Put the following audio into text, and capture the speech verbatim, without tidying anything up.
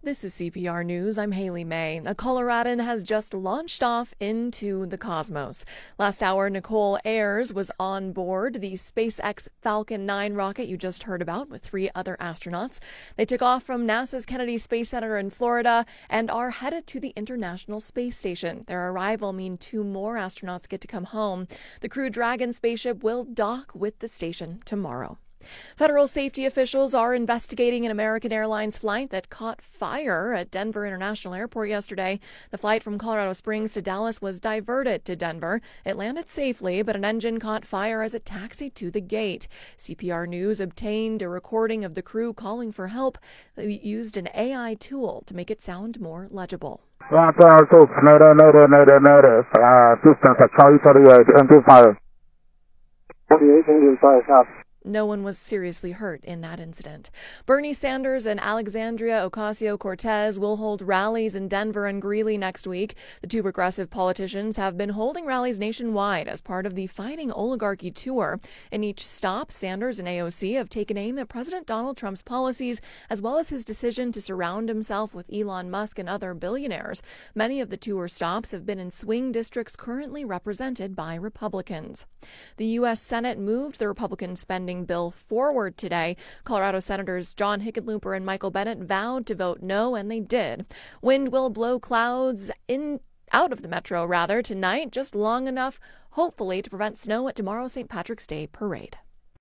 This is C P R News. I'm Haley May. A Coloradan has just launched off into the cosmos. Last hour, Nicole Ayers was on board the SpaceX Falcon nine rocket you just heard about with three other astronauts. They took off from NASA's Kennedy Space Center in Florida and are headed to the International Space Station. Their arrival means two more astronauts get to come home. The Crew Dragon spaceship will dock with the station tomorrow. Federal safety officials are investigating an American Airlines flight that caught fire at Denver International Airport yesterday. The flight from Colorado Springs to Dallas was diverted to Denver. It landed safely, but an engine caught fire as it taxied to the gate. C P R News obtained a recording of the crew calling for help. They used an A I tool to make it sound more legible. One two, native, native, native, native. Uh, distance at Charlie thirty-eight, engine fire. forty-eight, engine fire, copy. No one was seriously hurt in that incident. Bernie Sanders and Alexandria Ocasio-Cortez will hold rallies in Denver and Greeley next week. The two progressive politicians have been holding rallies nationwide as part of the Fighting Oligarchy tour. In each stop, Sanders and A O C have taken aim at President Donald Trump's policies, as well as his decision to surround himself with Elon Musk and other billionaires. Many of the tour stops have been in swing districts currently represented by Republicans. The U S Senate moved the Republican spending bill forward today. Colorado Senators John Hickenlooper and Michael Bennet vowed to vote no, and they did. Wind will blow clouds in out of the metro, rather, tonight, just long enough, hopefully, to prevent snow at tomorrow's Saint Patrick's Day parade.